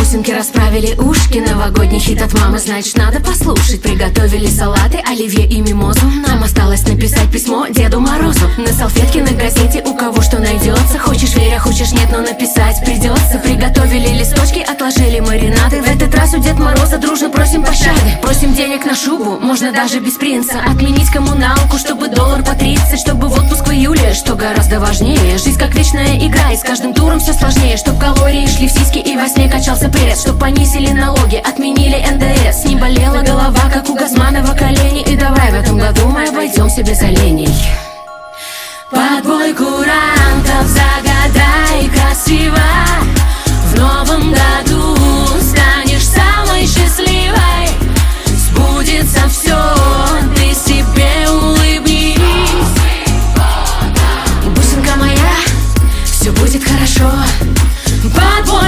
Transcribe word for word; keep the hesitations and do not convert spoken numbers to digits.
Бусинки расправили ушки, новогодний хит от мамы, значит надо послушать. Приготовили салаты, оливье и мимозу. Нам осталось написать письмо Деду Морозу. На салфетке, на газете, у кого что найдется. Хочешь верь, а хочешь нет, но написать придется. Приготовили листочки, отложили маринады. В этот раз у Деда Мороза дружно просим пощады. Просим денег на шубу, можно даже без принца. Отменить коммуналку, чтобы доллар по тридцать. Чтобы в отпуск в июле, что гораздо важнее. Жизнь как вечная игра, и с каждым туром все сложнее. Чтоб калории шли в сиськи и во сне качался пресс. Чтоб понизили налоги, отменили эн дэ эс. Не болела голова, как у Газманова колени. И давай в этом году мы обойдемся без оленей. Под бой курантов загадай красиво. В новом году станешь самой счастливой. Сбудется все, ты себе улыбнись. Бусинка моя, все будет хорошо. Под бой